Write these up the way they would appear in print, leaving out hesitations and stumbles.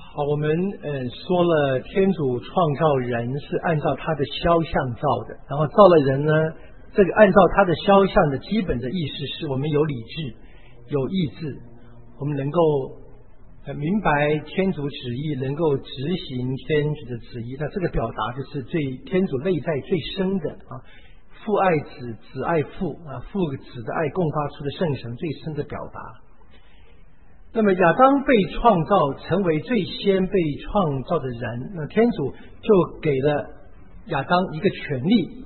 好，我们说了天主创造人是按照他的肖像造的，然后造了人呢，这个按照他的肖像的基本的意思是我们有理智有意志，我们能够明白天主旨意，能够执行天主的旨意。那这个表达就是天主内在最深的父爱子，子爱父父子的爱共发出的圣神最深的表达。那么亚当被创造成为最先被创造的人，那天主就给了亚当一个权利，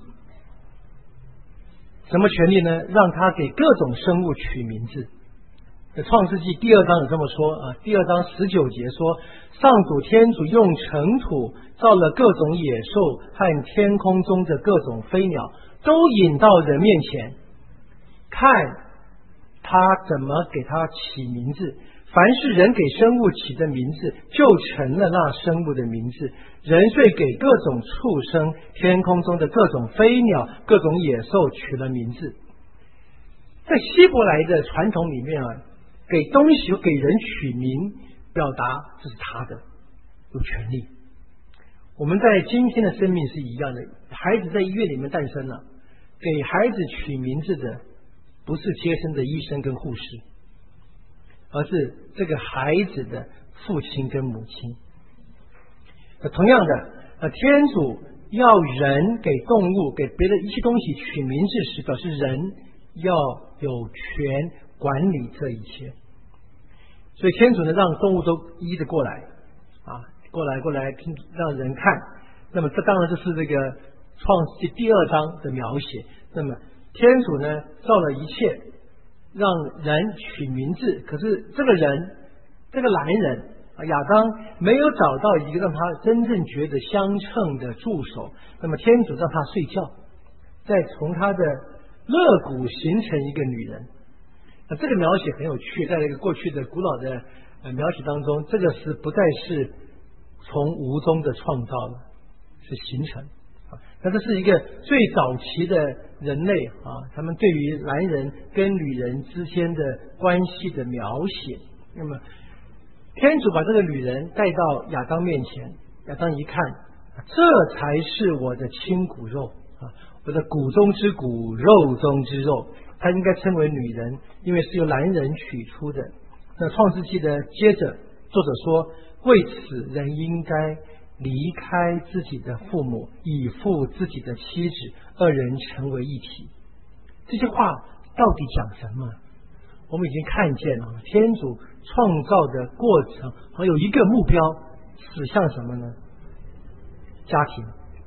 什么权利呢？让他给各种生物取名字。创世纪第2章有这么说第2章19节说，上主天主用尘土造了各种野兽和天空中的各种飞鸟，都引到人面前，看他怎么给他起名字。凡是人给生物起的名字，就成了那生物的名字。人遂给各种畜生、天空中的各种飞鸟、各种野兽取了名字。在希伯来的传统里面给东西给人取名，表达这是他的，有权利。我们在今天的生命是一样的，孩子在医院里面诞生了，给孩子取名字的不是接生的医生跟护士，而是这个孩子的父亲跟母亲。同样的，天主要人给动物给别的一些东西取名字时，表示人要有权管理这一切。所以天主呢，让动物都一的过来过来让人看。那么这当然就是这个创世纪第2章的描写。那么天主呢，造了一切，让人取名字，可是这个人，这个男人亚当没有找到一个让他真正觉得相称的助手。那么天主让他睡觉，再从他的肋骨形成一个女人。这个描写很有趣，在那个过去的古老的描写当中，这个是不再是从无中的创造了，是形成。那这是一个最早期的人类他们对于男人跟女人之间的关系的描写。那么天主把这个女人带到亚当面前，亚当一看，这才是我的亲骨肉我的骨中之骨，肉中之肉，她应该称为女人，因为是由男人取出的。那创世纪的接着作者说，为此人应该离开自己的父母，以附自己的妻子，二人成为一体。这些话到底讲什么？我们已经看见了天主创造的过程还有一个目标，指向什么呢？家庭，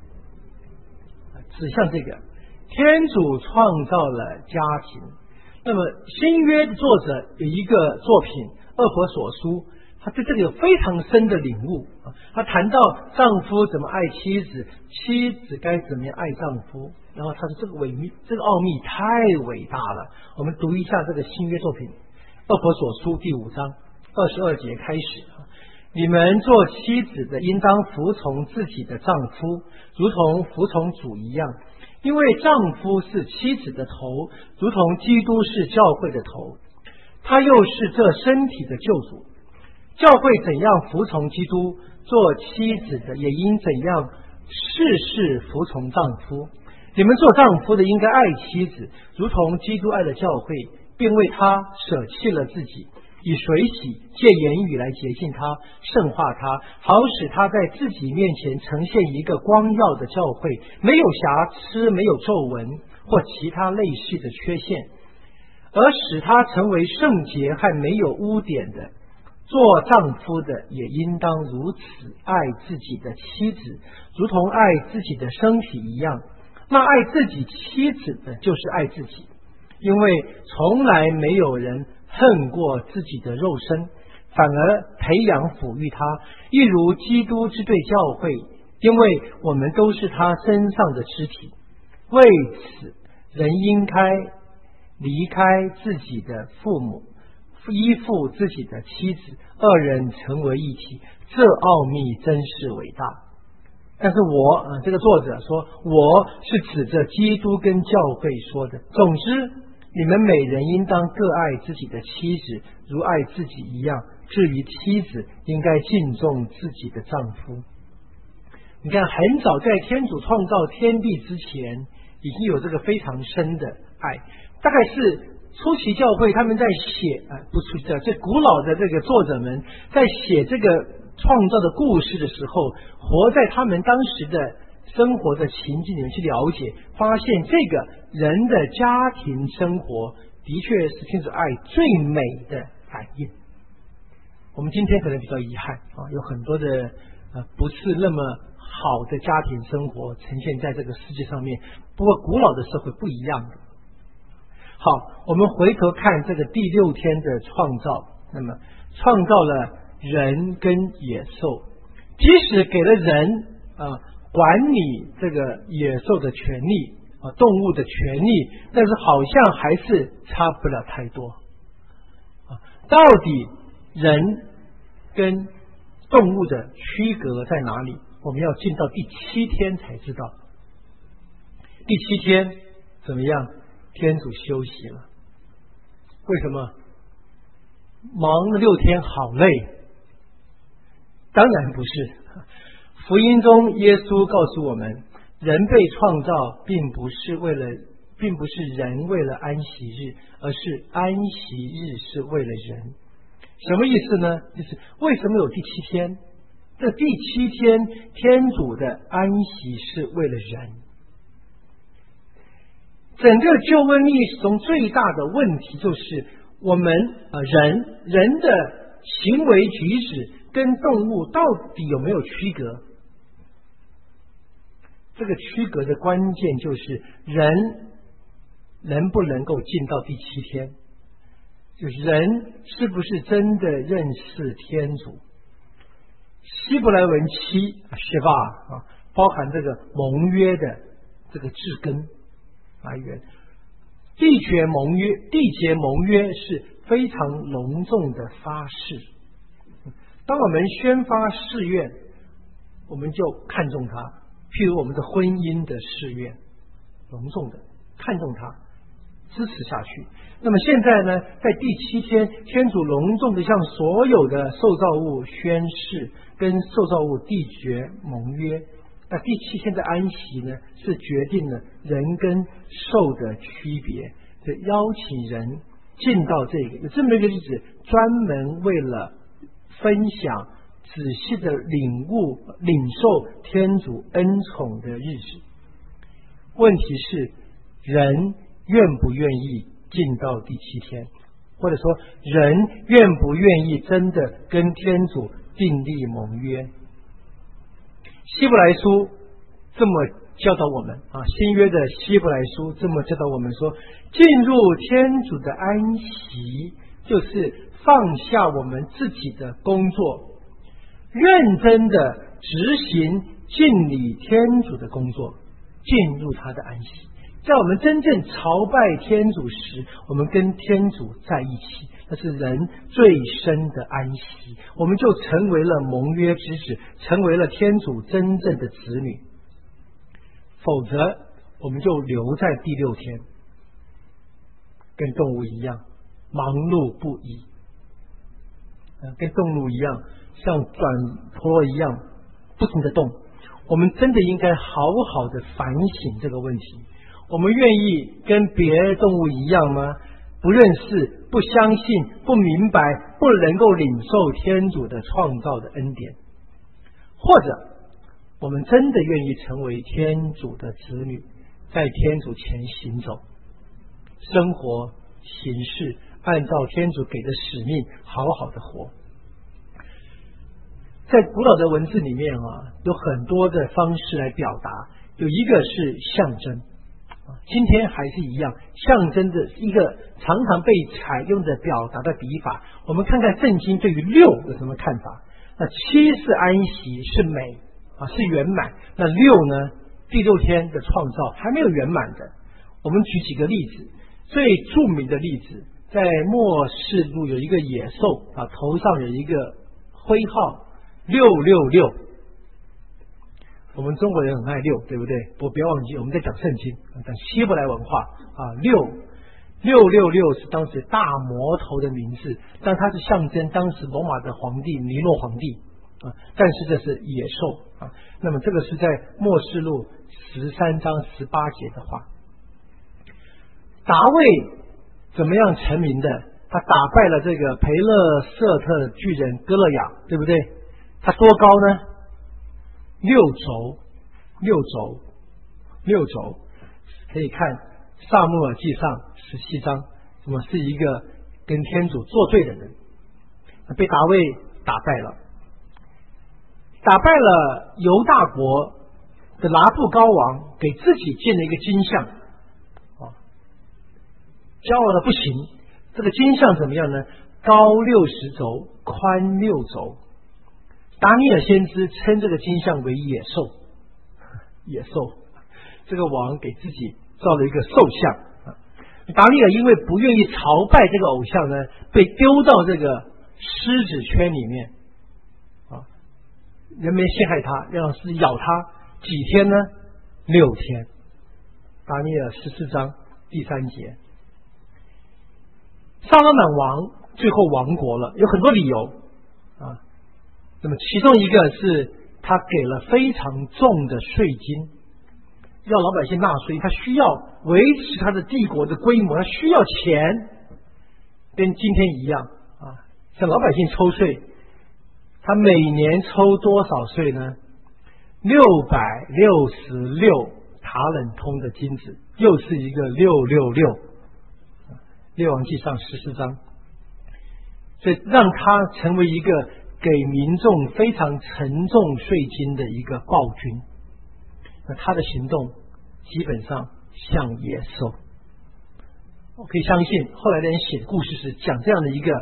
指向这个天主创造了家庭。那么新约的作者有一个作品《厄弗所书》，他对这个有非常深的领悟他谈到丈夫怎么爱妻子，妻子该怎么样爱丈夫，然后他说这个奥秘太伟大了。我们读一下这个新约作品《厄弗所书》第5章22节开始你们做妻子的应当服从自己的丈夫，如同服从主一样，因为丈夫是妻子的头，如同基督是教会的头，他又是这身体的救主。教会怎样服从基督，做妻子的也应怎样事事服从丈夫。你们做丈夫的应该爱妻子，如同基督爱了教会，并为他舍弃了自己，以水洗，借言语来洁净他，圣化他，好使他在自己面前呈现一个光耀的教会，没有瑕疵，没有皱纹或其他类似的缺陷，而使他成为圣洁和没有污点的。做丈夫的也应当如此爱自己的妻子，如同爱自己的身体一样。那爱自己妻子的就是爱自己，因为从来没有人恨过自己的肉身，反而培养抚育他，一如基督之对教会，因为我们都是他身上的肢体。为此人应该离开自己的父母，依附自己的妻子，二人成为一体。这奥秘真是伟大。但是这个作者说，我是指着基督跟教会说的。总之，你们每人应当各爱自己的妻子，如爱自己一样。 至于妻子，应该敬重自己的丈夫。你看，很早在天主创造天地之前，已经有这个非常深的爱。大概是初期教会他们在写不初期教，这古老的这个作者们在写这个创造的故事的时候，活在他们当时的生活的情境里面去了解，发现这个人的家庭生活的确是天主爱最美的反应。我们今天可能比较遗憾有很多的不是那么好的家庭生活呈现在这个世界上面，不过古老的社会不一样的。好，我们回头看这个第6天的创造，那么创造了人跟野兽，即使给了人管理这个野兽的权利动物的权利，但是好像还是差不了太多到底人跟动物的区隔在哪里？我们要进到第7天才知道。第7天怎么样？天主休息了。为什么？忙了6天好累？当然不是。福音中耶稣告诉我们，人被创造并不是人为了安息日，而是安息日是为了人。什么意思呢？就是为什么有第7天？这第7天天主的安息是为了人。整个救恩历史中最大的问题就是我们人的行为举止跟动物到底有没有区隔？这个区隔的关键就是人能不能够进到第7天，就是人是不是真的认识天主。希伯来文7是吧包含这个盟约的这个治根来源。缔结盟约是非常隆重的发誓。当我们宣发誓愿，我们就看重它，譬如我们的婚姻的誓愿，隆重的看重它，支持下去。那么现在呢，在第7天，天主隆重的向所有的受造物宣誓，跟受造物缔结盟约。那第7天的安息呢，是决定了人跟兽的区别，就邀请人进到这个有这么一个日子，专门为了分享、仔细的领受天主恩宠的日子。问题是，人愿不愿意进到第7天，或者说人愿不愿意真的跟天主订立盟约？希伯来书这么教导我们新约的希伯来书这么教导我们说，进入天主的安息就是放下我们自己的工作，认真的执行敬礼天主的工作，进入他的安息。在我们真正朝拜天主时，我们跟天主在一起，那是人最深的安息，我们就成为了盟约之子，成为了天主真正的子女。否则我们就留在第6天，跟动物一样忙碌不已，跟动物一样像转陀螺一样不停的动。我们真的应该好好的反省这个问题。我们愿意跟别的动物一样吗？不认识、不相信、不明白、不能够领受天主的创造的恩典，或者我们真的愿意成为天主的子女，在天主前行走，生活行事按照天主给的使命好好的活。在古老的文字里面有很多的方式来表达，有一个是象征，今天还是一样，象征的一个常常被采用的表达的笔法。我们看看圣经对于6有什么看法。那7是安息，是美是圆满。那6呢，第6天的创造还没有圆满的。我们举几个例子，最著名的例子，在末世录有一个野兽头上有一个徽号666。我们中国人很爱6，对不对？不要忘记我们在讲圣经，讲希伯来文化6 666是当时大魔头的名字，但它是象征当时罗马的皇帝尼洛皇帝啊，但是这是野兽啊。那么这个是在默示录13章18节的话。大卫怎么样成名的？他打败了这个培勒瑟特巨人哥勒雅，对不对？他多高呢？6轴，可以看撒母耳记上17章，怎么是一个跟天主作对的人，被大卫打败了。打败了犹大国的拿布高王，给自己建了一个金像，骄傲的不行。这个金像怎么样呢？高60轴，宽6轴。达尼尔先知称这个金像为野兽，这个王给自己造了一个兽像。达尼尔因为不愿意朝拜这个偶像呢，被丢到这个狮子圈里面人们陷害他，让狮子咬他几天呢？6天。达尼尔14章第3节。撒拉满王最后亡国了，有很多理由那么其中一个是他给了非常重的税金，要老百姓纳税，他需要维持他的帝国的规模，他需要钱，跟今天一样向老百姓抽税。他每年抽多少税呢？666塔冷通的金子，又是一个666。列王纪上14章，所以让他成为一个给民众非常沉重税金的一个暴君。那他的行动基本上像野兽。我可以相信后来的人写的故事是讲这样的一个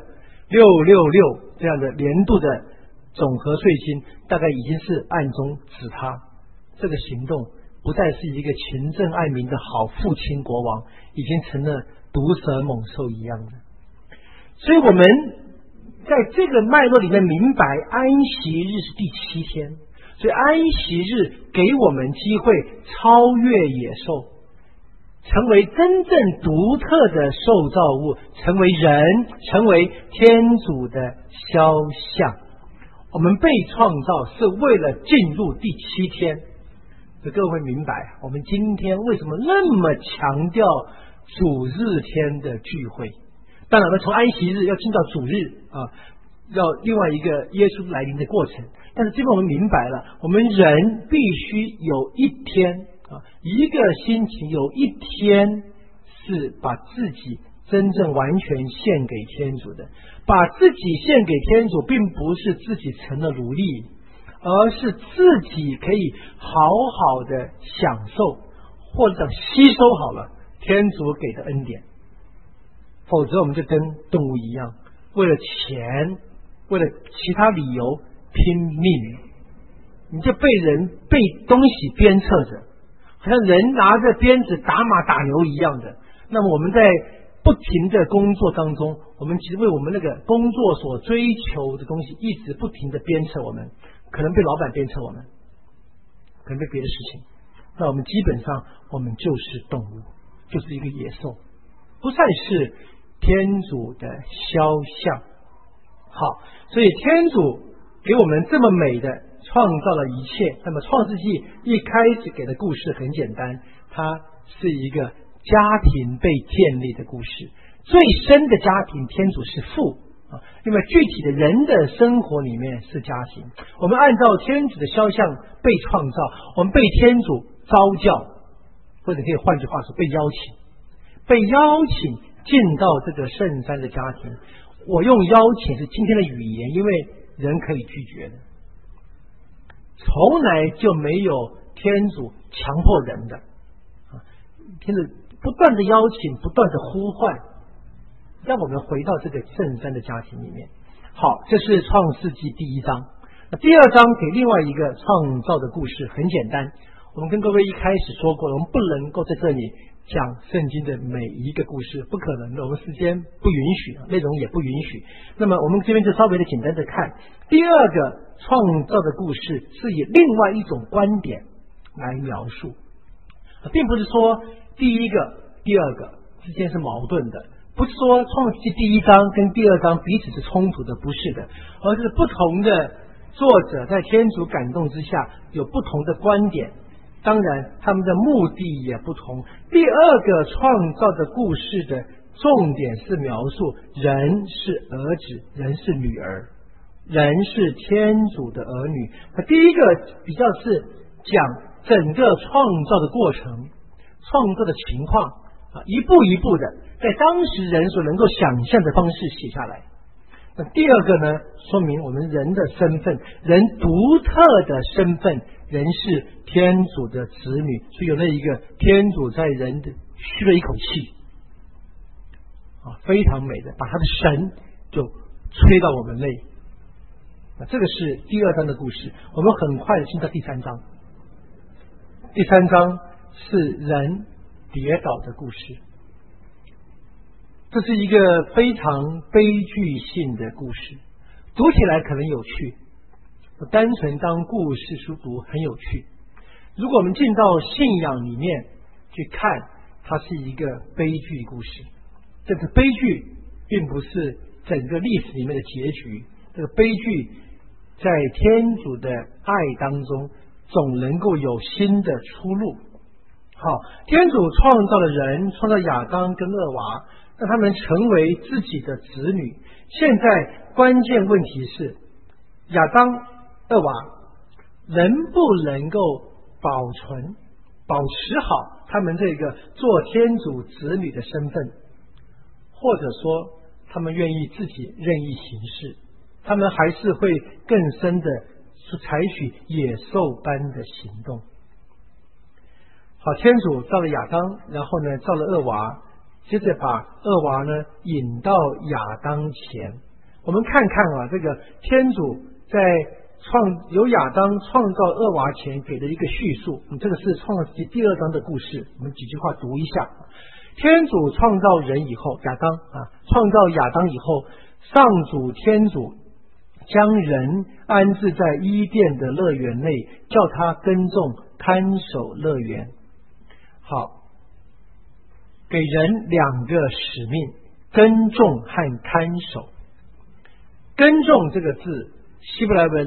666这样的年度的总和税金，大概已经是暗中指他这个行动不再是一个勤政爱民的好父亲国王，已经成了毒蛇猛兽一样的。所以我们在这个脉络里面明白，安息日是第7天，所以安息日给我们机会超越野兽，成为真正独特的受造物，成为人，成为天主的肖像。我们被创造是为了进入第7天。所以各位明白我们今天为什么那么强调主日天的聚会。当然我们从安息日要进到主日要另外一个耶稣来临的过程。但是这边我们明白了，我们人必须有一天一个星期有一天是把自己真正完全献给天主的。把自己献给天主并不是自己成了奴隶，而是自己可以好好的享受或者吸收好了天主给的恩典。否则我们就跟动物一样，为了钱为了其他理由拼命，你就被东西鞭策着，好像人拿着鞭子打马打牛一样的。那么我们在不停的工作当中，我们其实为我们那个工作所追求的东西一直不停的鞭策我们，可能被老板鞭策我们，可能被别的事情。那我们基本上我们就是动物，就是一个野兽，不再是天主的肖像。好，所以天主给我们这么美的创造了一切。那么创世纪一开始给的故事很简单，它是一个家庭被建立的故事。最深的家庭天主是父因为具体的人的生活里面是家庭。我们按照天主的肖像被创造，我们被天主召叫，或者可以换句话说被邀请进到这个圣山的家庭。我用邀请是今天的语言，因为人可以拒绝的，从来就没有天主强迫人的天主不断的邀请，不断的呼唤，让我们回到这个圣山的家庭里面。好，这是创世纪第1章。那第2章给另外一个创造的故事，很简单。我们跟各位一开始说过了，我们不能够在这里讲圣经的每一个故事，不可能的，我们时间不允许，内容也不允许。那么我们这边就稍微的简单的看第2个创造的故事，是以另外一种观点来描述，并不是说第1个第2个之间是矛盾的，不是说创世纪第一章跟第二章彼此是冲突的，不是的，而是不同的作者在天主感动之下有不同的观点，当然他们的目的也不同。第二个创造的故事的重点是描述人是儿子，人是女儿，人是天主的儿女。那第一个比较是讲整个创造的过程，创造的情况一步一步的在当时人所能够想象的方式写下来。那第二个呢，说明我们人的身份，人独特的身份，人是天主的子女，所以有了一个天主在人的吁了一口气非常美的把他的神就吹到我们内。这个是第二章的故事，我们很快的进到第三章。第三章是人跌倒的故事，这是一个非常悲剧性的故事，读起来可能有趣，单纯当故事书读很有趣。如果我们进到信仰里面去看，它是一个悲剧故事。这个悲剧并不是整个历史里面的结局，这个悲剧在天主的爱当中总能够有新的出路。好，天主创造了人，创造亚当跟厄娃，让他们成为自己的子女。现在关键问题是，亚当、厄娃能不能够保持好他们这个做天主子女的身份，或者说他们愿意自己任意行事，他们还是会更深的采取野兽般的行动。好，天主造了亚当，然后呢造了厄娃，接着把厄娃呢引到亚当前。我们看看这个天主在由亚当创造厄娃前给的一个叙述，这个是创世纪第二章的故事，我们几句话读一下。天主创造人以后，亚当创造亚当以后，上主天主将人安置在伊甸的乐园内，叫他耕种看守乐园。好，给人两个使命，耕种和看守。耕种这个字希伯来文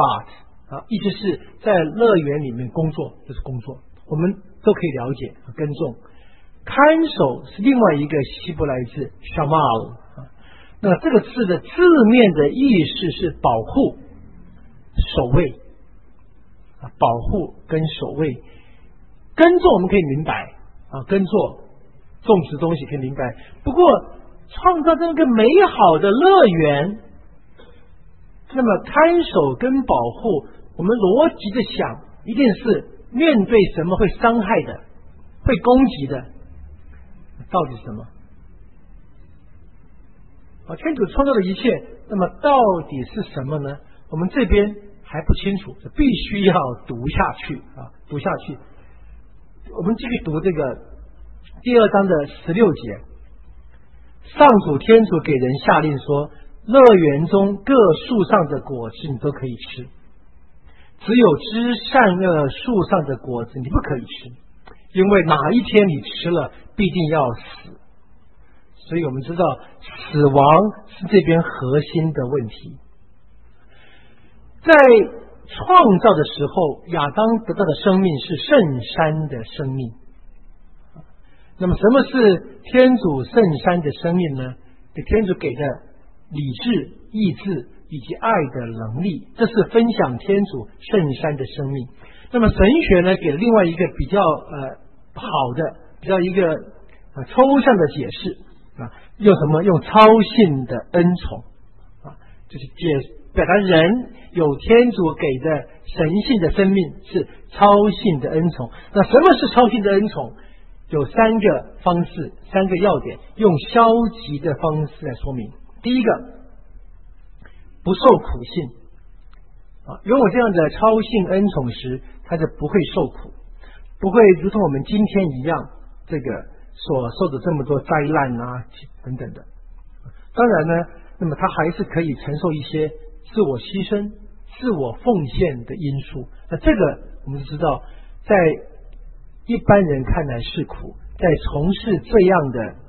avat 意思是在乐园里面工作，就是工作，我们都可以了解耕种。看守是另外一个希伯来字 shamal 那这个字的字面的意思是保护、守卫保护跟守卫。耕种我们可以明白耕作种植东西可以明白，不过创造这个美好的乐园，那么看守跟保护，我们逻辑的想，一定是面对什么会伤害的、会攻击的，到底是什么？天主创造的一切，那么到底是什么呢？我们这边还不清楚，必须要读下去读下去。我们继续读这个第二章的16节。上主天主给人下令说，乐园中各树上的果子你都可以吃，只有知善恶树上的果子你不可以吃，因为哪一天你吃了必定要死。所以我们知道死亡是这边核心的问题。在创造的时候，亚当得到的生命是圣山的生命。那么什么是天主圣山的生命呢？天主给的理智、意志以及爱的能力，这是分享天主圣山的生命。那么神学呢，给了另外一个比较好的、比较一个抽象的解释用什么？用超性的恩宠就是表达人有天主给的神性的生命是超性的恩宠。那什么是超性的恩宠？有三个方式，三个要点，用消极的方式来说明。第一个，不受苦性拥有这样的超性恩宠时，他就不会受苦，不会如同我们今天一样这个所受的这么多灾难等等的。当然呢，那么他还是可以承受一些自我牺牲、自我奉献的因素。那这个我们知道，在一般人看来是苦，在从事这样的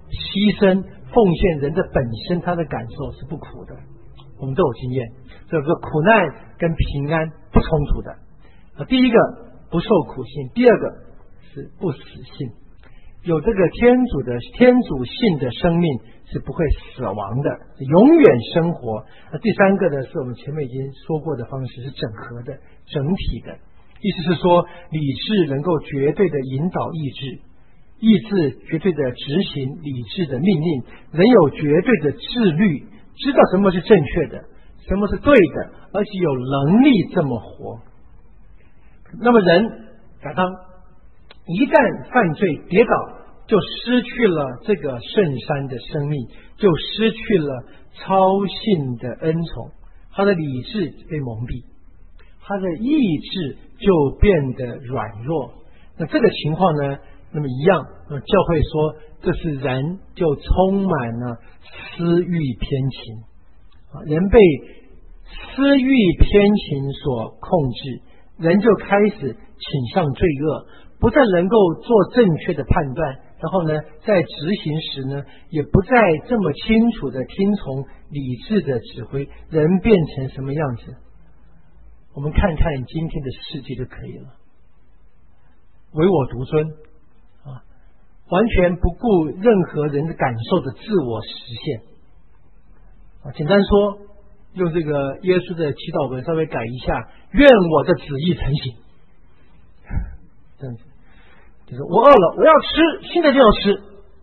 牺牲奉献人的本身，他的感受是不苦的，我们都有经验。所以说苦难跟平安不冲突的。第一个不受苦性，第二个是不死性。有这个天主性的生命是不会死亡的，永远生活。第三个呢，是我们前面已经说过的方式，是整合的、整体的。意思是说，理智能够绝对的引导意志，意志绝对的执行理智的命令，人有绝对的自律，知道什么是正确的，什么是对的，而且有能力这么活。那么人亚当一旦犯罪跌倒，就失去了这个圣山的生命，就失去了超性的恩宠，他的理智被蒙蔽，他的意志就变得软弱。那这个情况呢，那么一样，教会说这是人就充满了私欲偏情，人被私欲偏情所控制，人就开始倾向罪恶，不再能够做正确的判断，然后呢，在执行时呢，也不再这么清楚的听从理智的指挥，人变成什么样子？我们看看今天的世界就可以了，唯我独尊啊，完全不顾任何人的感受的自我实现啊。简单说，用这个耶稣的祈祷文稍微改一下，愿我的旨意成行，这样子，就是我饿了，我要吃，现在就要吃，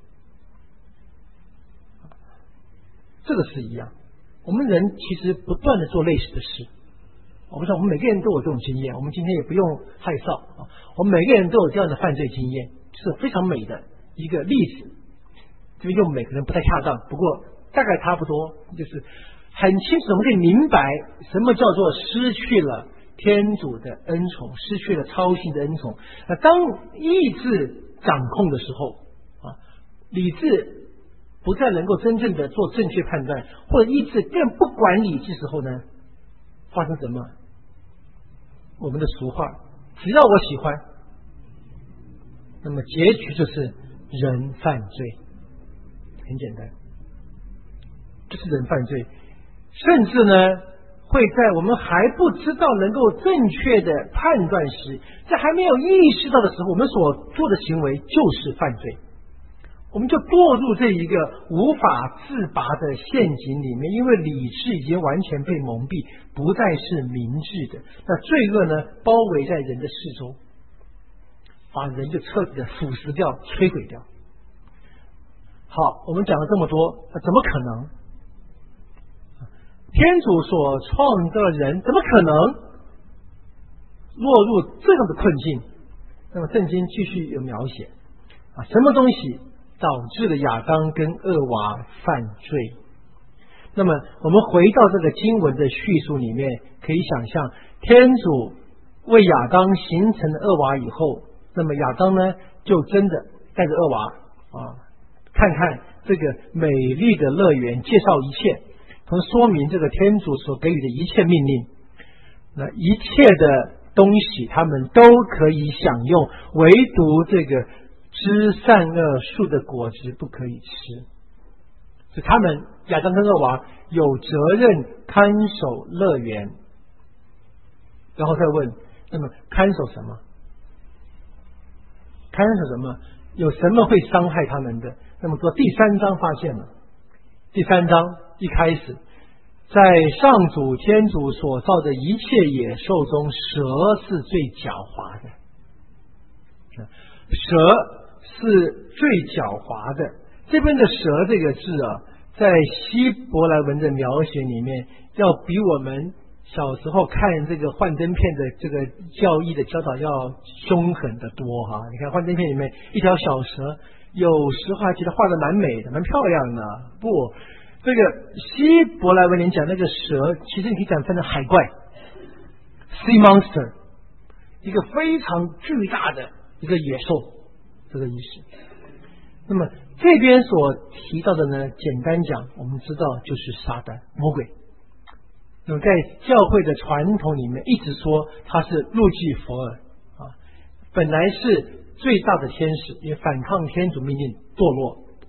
这个是一样。我们人其实不断的做类似的事，我不知道我们每个人都有这种经验，我们今天也不用害臊啊，我们每个人都有这样的犯罪经验，是非常美的一个例子。这边用每个人不太恰当，不过大概差不多，就是很清楚我们可以明白什么叫做失去了天主的恩宠，失去了超性的恩宠。当意志掌控的时候啊，理智不再能够真正的做正确判断，或者意志更不管理智时候呢，发生什么？我们的俗话，只要我喜欢，那么结局就是人犯罪。很简单，就是人犯罪，甚至呢，会在我们还不知道能够正确的判断时，在还没有意识到的时候，我们所做的行为就是犯罪。我们就堕入这一个无法自拔的陷阱里面，因为理智已经完全被蒙蔽，不再是明智的。那罪恶呢，包围在人的四周，把人就彻底的腐蚀掉、摧毁掉。好，我们讲了这么多，怎么可能？天主所创造的人，怎么可能落入这样的困境？那么圣经继续有描写啊，什么东西导致了亚当跟厄娃犯罪？那么我们回到这个经文的叙述里面，可以想象天主为亚当形成了厄娃以后，那么亚当呢就真的带着厄娃啊，看看这个美丽的乐园，介绍一切，从说明这个天主所给予的一切命令，那一切的东西他们都可以享用，唯独这个知善恶树的果子不可以吃。所以他们亚当跟厄娃有责任看守乐园。然后再问，那么看守什么？看守什么？有什么会伤害他们的？那么说第3章发现了，第3章一开始，在上主天主所造的一切野兽中，蛇是最狡猾的。蛇是最狡猾的。这边的蛇这个字啊，在希伯来文的描写里面，要比我们小时候看这个幻灯片的这个教义的教导要凶狠的多哈。你看幻灯片里面一条小蛇，有时候还觉得画的蛮美的，蛮漂亮的。不，这个希伯来文里讲那个蛇，其实你可以讲分成海怪 sea monster， 一个非常巨大的一个野兽，这个意思。那么这边所提到的呢，简单讲，我们知道就是撒旦魔鬼。那么在教会的传统里面，一直说他是路基弗尔啊，本来是最大的天使，也反抗天主命令堕落，被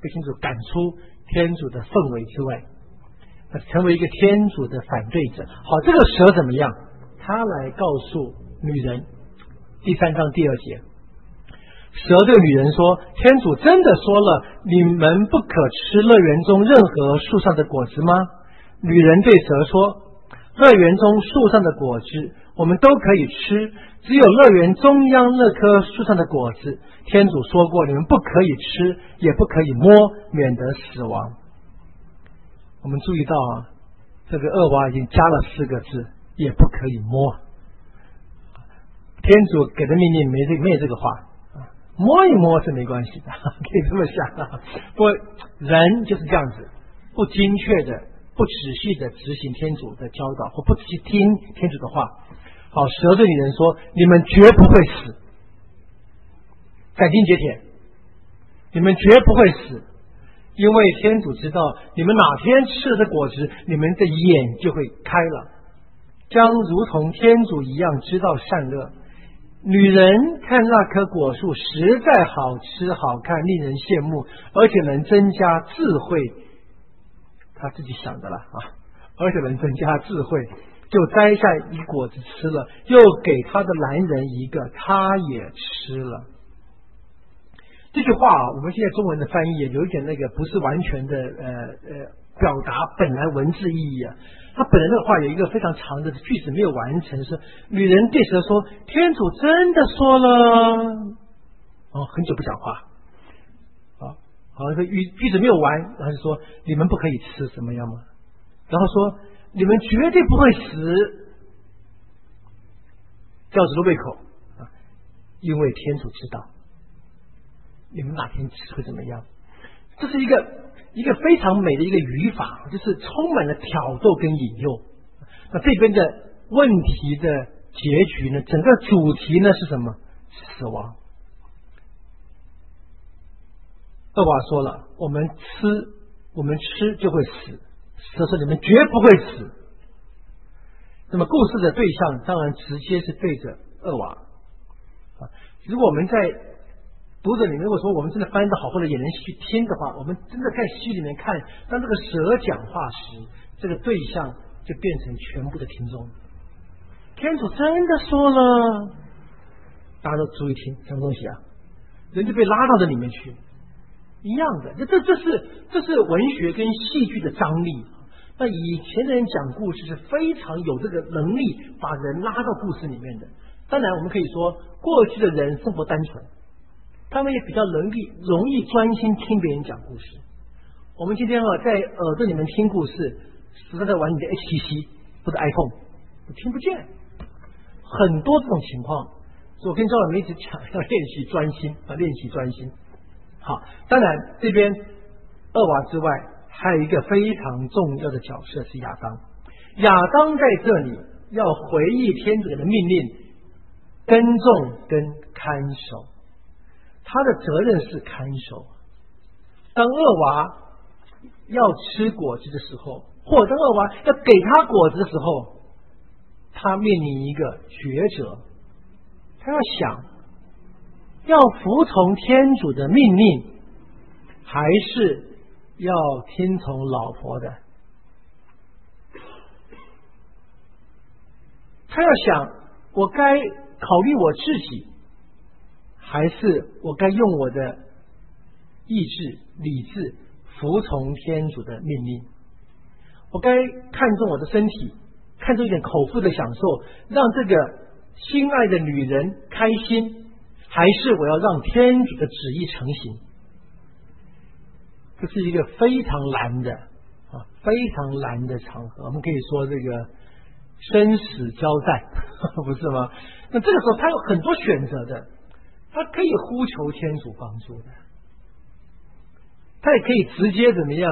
被天主赶出天主的氛围之外，成为一个天主的反对者。好，这个蛇怎么样？他来告诉女人，第3章第2节，蛇对女人说，天主真的说了，你们不可吃乐园中任何树上的果子吗？女人对蛇说，乐园中树上的果子我们都可以吃，只有乐园中央那棵树上的果子，天主说过你们不可以吃，也不可以摸，免得死亡。我们注意到啊，这个厄娃已经加了4个字，也不可以摸。天主给的命令没有这个话，摸一摸是没关系的，可以这么想啊。不过人就是这样子，不精确的、不仔细的执行天主的教导，或不仔细听天主的话。好，蛇对女人说，你们绝不会死，斩钉截铁，你们绝不会死，因为天主知道你们哪天吃了这果子，你们的眼就会开了，将如同天主一样知道善恶。女人看那棵果树实在好吃好看，令人羡慕，而且能增加智慧，她自己想的了啊，而且能增加智慧，就摘下一果子吃了，又给她的男人一个，他也吃了。这句话啊，我们现在中文的翻译也有一点那个不是完全的表达本来文字意义啊。他本来那个话有一个非常长的句子没有完成，是女人对蛇说，天主真的说了，很久不讲话，好像句子没有完，然后就说你们不可以吃什么样吗？然后说你们绝对不会死，吊子的胃口因为天主知道你们哪天吃会怎么样。这是一个非常美的一个语法，就是充满了挑逗跟引诱。那这边的问题的结局呢，整个主题呢是什么？死亡。厄娃说了，我们吃就会死，蛇说你们绝不会死。那么故事的对象当然直接是对着厄娃。如果我们在读者里面，如果说我们真的翻译的好，或者也能去听的话，我们真的在戏里面看，当这个蛇讲话时，这个对象就变成全部的听众。天主真的说了，大家都注意听，什么东西啊？人就被拉到这里面去，一样的。这是文学跟戏剧的张力。那以前的人讲故事是非常有这个能力把人拉到故事里面的。当然，我们可以说过去的人生活单纯，他们也比较容易专心听别人讲故事。我们今天在耳朵里面听故事，实在在玩你的 HTC 或者 iPhone， 听不见，很多这种情况。所以我跟赵老师一直讲要练习专心练习专心。好，当然这边厄娃之外，还有一个非常重要的角色是亚当。亚当在这里要回忆天主的命令，耕种跟看守。他的责任是看守。当厄娃要吃果子的时候，或者当厄娃要给他果子的时候，他面临一个抉择。他要想，要服从天主的命令，还是要听从老婆的？他要想，我该考虑我自己，还是我该用我的意志、理智服从天主的命令？我该看重我的身体，看重一点口腹的享受，让这个心爱的女人开心，还是我要让天主的旨意成型？这是一个非常难的非常难的场合。我们可以说这个生死交战不是吗？那这个时候他有很多选择的，他可以呼求天主帮助的，他也可以直接怎么样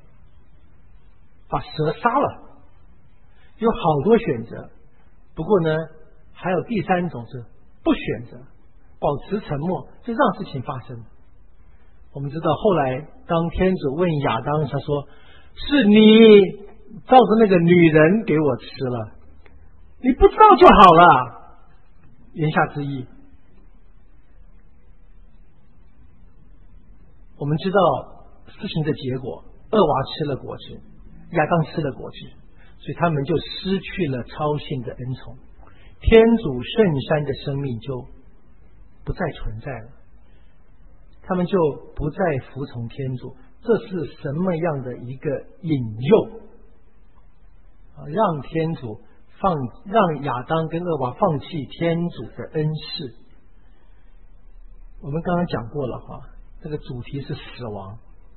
把蛇杀了，有好多选择。不过呢，还有第三种是不选择，保持沉默，就让事情发生。我们知道后来当天主问亚当，他说是你照着那个女人给我吃了，你不知道就好了，言下之意。我们知道事情的结果，厄娃吃了果子，亚当吃了果子，所以他们就失去了超性的恩宠，天主圣山的生命就不再存在了，他们就不再服从天主。这是什么样的一个引诱让天主让亚当跟厄娃放弃天主的恩赐？我们刚刚讲过了这个主题是死亡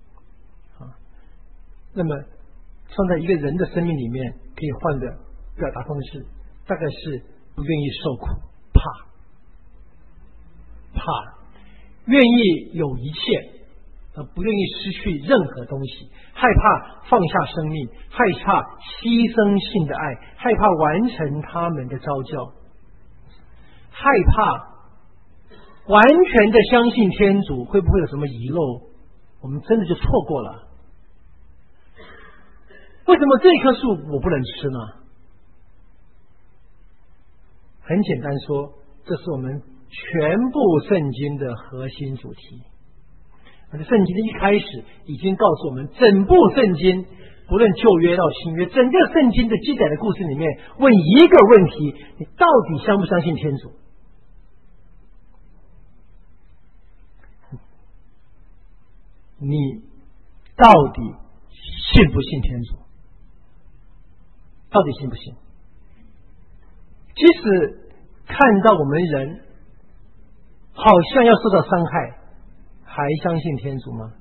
那么放在一个人的生命里面，可以换的表达方式大概是不愿意受苦，怕愿意有一切，不愿意失去任何东西，害怕放下生命，害怕牺牲性的爱，害怕完成他们的召叫，害怕完全的相信天主会不会有什么遗漏，我们真的就错过了。为什么这棵树我不能吃呢？很简单说，这是我们全部圣经的核心主题。圣经的一开始已经告诉我们，整部圣经不论旧约到新约，整个圣经的记载的故事里面，问一个问题：你到底相不相信天主？你到底信不信天主？到底信不信？即使看到我们人好像要受到伤害，还相信天主吗？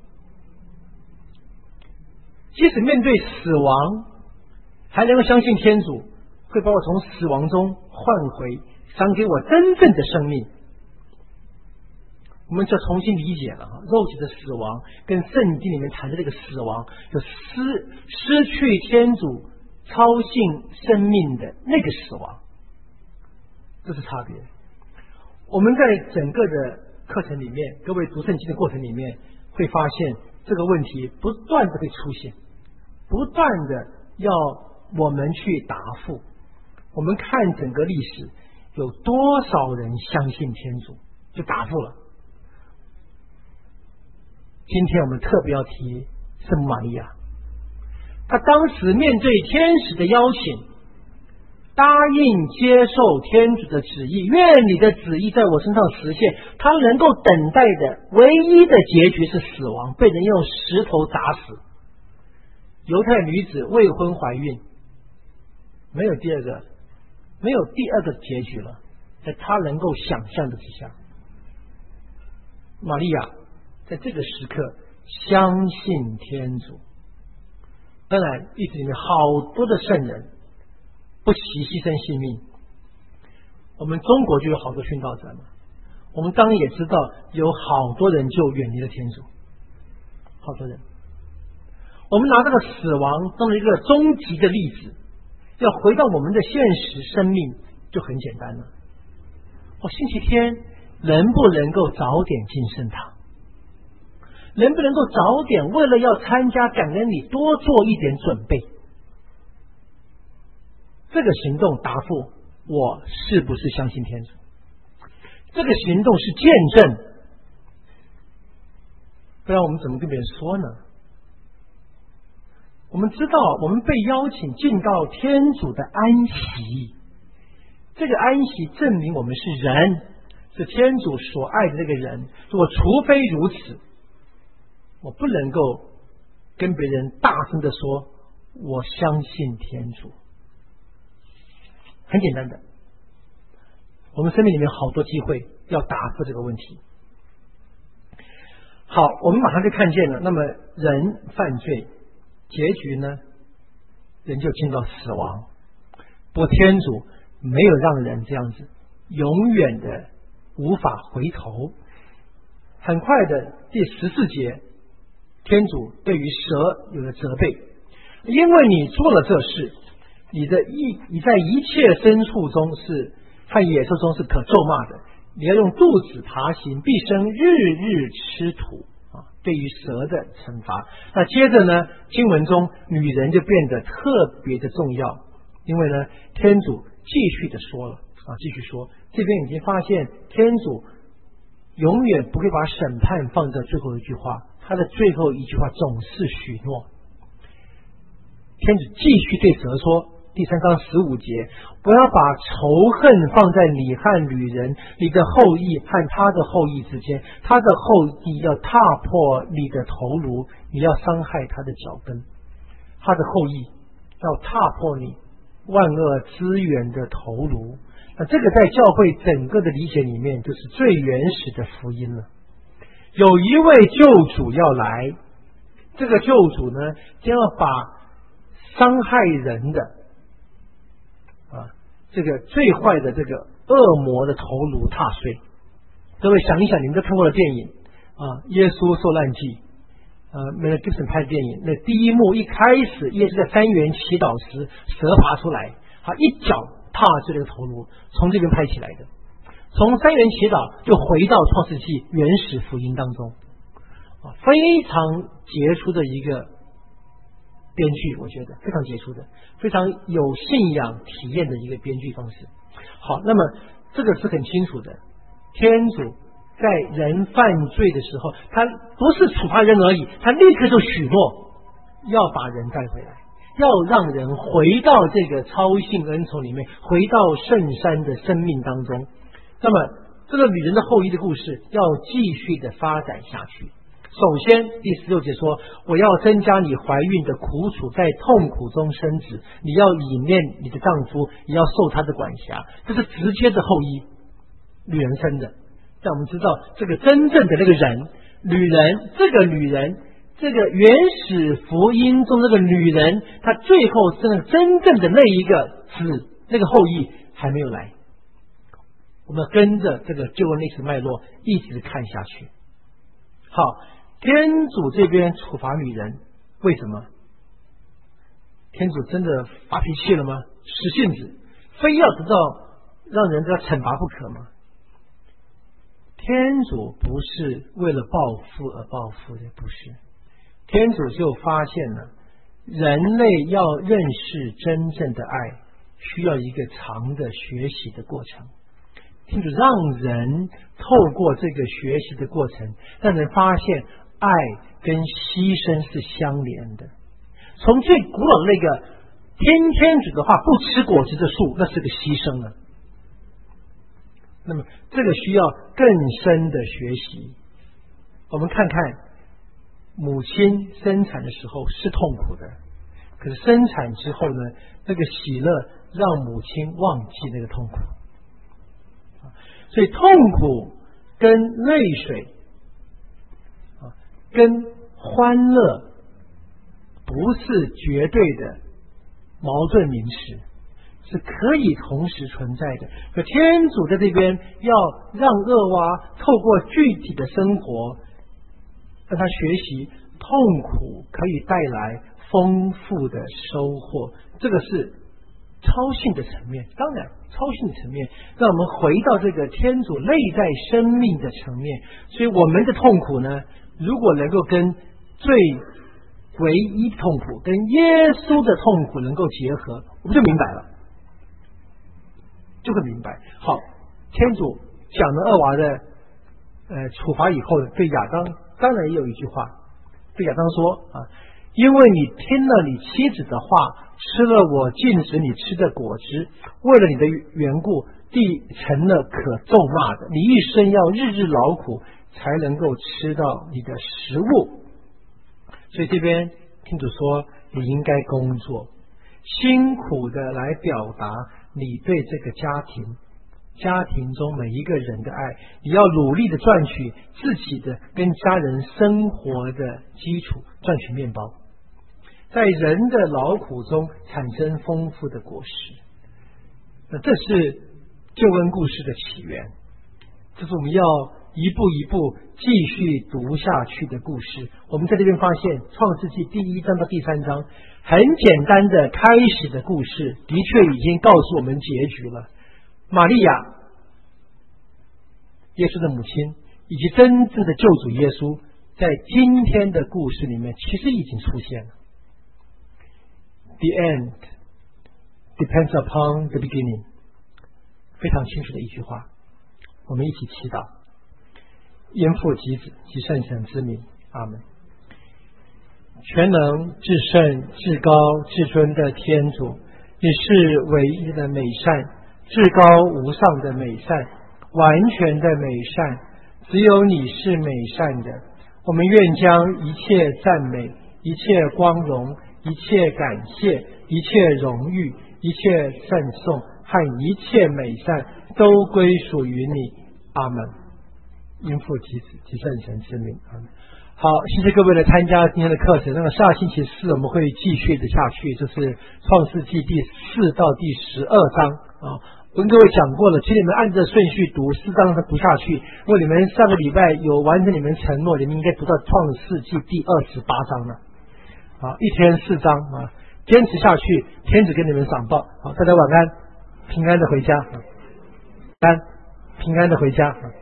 即使面对死亡，还能够相信天主会把我从死亡中换回，赏给我真正的生命？我们就重新理解了肉体的死亡跟圣经里面谈的这个死亡，就失去天主超性生命的那个死亡，这是差别。我们在整个的课程里面，各位读圣经的过程里面，会发现这个问题不断的会出现，不断的要我们去答复。我们看整个历史，有多少人相信天主，就答复了。今天我们特别要提圣母玛利亚，她当时面对天使的邀请，答应接受天主的旨意，愿你的旨意在我身上实现。她能够等待的唯一的结局是死亡，被人用石头砸死。犹太女子未婚怀孕，没有第二个结局了，在她能够想象的之下。玛利亚在这个时刻相信天主。当然历史里面好多的圣人不惜牺牲性命，我们中国就有好多殉道者嘛。我们当然也知道有好多人就远离了天主，好多人。我们拿这个死亡当成一个终极的例子，要回到我们的现实生命就很简单了。星期天能不能够早点进圣堂？能不能够早点为了要参加感恩礼多做一点准备？这个行动答复我是不是相信天主？这个行动是见证，不然我们怎么跟别人说呢？我们知道我们被邀请进到天主的安息，这个安息证明我们是人，是天主所爱的这个人。如果除非如此，我不能够跟别人大声的说我相信天主。很简单的，我们生命里面好多机会要答复这个问题。好，我们马上就看见了，那么人犯罪结局呢，人就进到死亡。不过天主没有让人这样子永远的无法回头。很快的第14节，天主对于蛇有了责备，因为你做了这事，你在一切牲畜中是和野兽中是可咒骂的，你要用肚子爬行，毕生日日吃土对于蛇的惩罚。那接着呢，经文中女人就变得特别的重要，因为呢天主继续的说了继续说，这边已经发现天主永远不会把审判放在最后一句话，他的最后一句话总是许诺。天主继续对蛇说，第3章15节，不要把仇恨放在你和女人，你的后裔和他的后裔之间，他的后裔要踏破你的头颅，你要伤害他的脚跟，他的后裔要踏破你万恶之源的头颅。那这个在教会整个的理解里面，就是最原始的福音了。有一位救主要来，这个救主呢，将要把伤害人的这个最坏的这个恶魔的头颅踏碎。各位想一想，你们都看过的电影耶稣受难记Mel Gibson 拍的电影，那第一幕一开始，耶稣在3元祈祷时，蛇爬出来，他一脚踏碎了头颅，从这边拍起来的。从3元祈祷就回到创世纪原始福音当中，非常杰出的一个编剧，我觉得非常杰出的，非常有信仰体验的一个编剧方式。好，那么这个是很清楚的，天主在人犯罪的时候，他不是处罚人而已，他立刻就许诺要把人带回来，要让人回到这个超性恩宠里面，回到圣山的生命当中。那么这个女人的后裔的故事要继续的发展下去。首先第16节说，我要增加你怀孕的苦楚，在痛苦中生子，你要以念你的丈夫，也要受他的管辖。这是直接的后裔，女人生的。让我们知道这个真正的那个人，女人，这个女人，这个原始福音中这个女人，她最后真正的那一个子，那个后裔还没有来。我们跟着这个救恩历史脉络一直看下去。好，天主这边处罚女人，为什么？天主真的发脾气了吗？使性子，非要得到让人家惩罚不可吗？天主不是为了报复而报复的，不是。天主就发现了人类要认识真正的爱，需要一个长的学习的过程。天主让人透过这个学习的过程，让人发现爱跟牺牲是相连的。从最古老的那个天主的话，不吃果子的树，那是个牺牲了。那么这个需要更深的学习。我们看看母亲生产的时候是痛苦的，可是生产之后呢，那个喜乐让母亲忘记那个痛苦。所以痛苦跟泪水跟欢乐不是绝对的矛盾名词，是可以同时存在的。可天主在这边要让厄娃透过具体的生活，让他学习痛苦可以带来丰富的收获，这个是超性的层面。当然超性的层面让我们回到这个天主内在生命的层面。所以我们的痛苦呢，如果能够跟最唯一的痛苦跟耶稣的痛苦能够结合，我们就明白了，就会明白。好，天主讲了厄娃的处罚以后，对亚当当然也有一句话，对亚当说因为你听了你妻子的话，吃了我禁止你吃的果子，为了你的缘故，地成了可咒骂的，你一生要日日劳苦，才能够吃到你的食物。所以这边天主说，你应该工作，辛苦的来表达你对这个家庭中每一个人的爱，你要努力的赚取自己的跟家人生活的基础，赚取面包，在人的劳苦中产生丰富的果实。那这是救恩故事的起源，这是我们要一步一步继续读下去的故事。我们在这边发现创世纪第1章到第3章很简单的开始的故事，的确已经告诉我们结局了。玛利亚，耶稣的母亲，以及真正的救主耶稣，在今天的故事里面其实已经出现了。The end depends upon the beginning， 非常清楚的一句话。我们一起祈祷。 因父及子及圣神之名，阿们。全能至圣至高至尊的天主，你是唯一的美善，至高无上的美善，完全的美善，只有你是美善的。我们愿将一切赞美、一切光荣、一切感谢、一切荣誉、一切赞颂和一切美善都归属于你，阿们。因父及子及圣神之名，阿们。好，谢谢各位来参加今天的课程。那么下星期四我们会继续的下去，就是创世纪第4到第12章啊。我跟各位讲过了，请你们按着顺序读，4章读下去。如果你们上个礼拜有完成你们承诺，你们应该读到创世纪第28章了。好，一天4章啊，坚持下去，天子给你们赏报。好，大家晚安，平安的回家，平安的回家。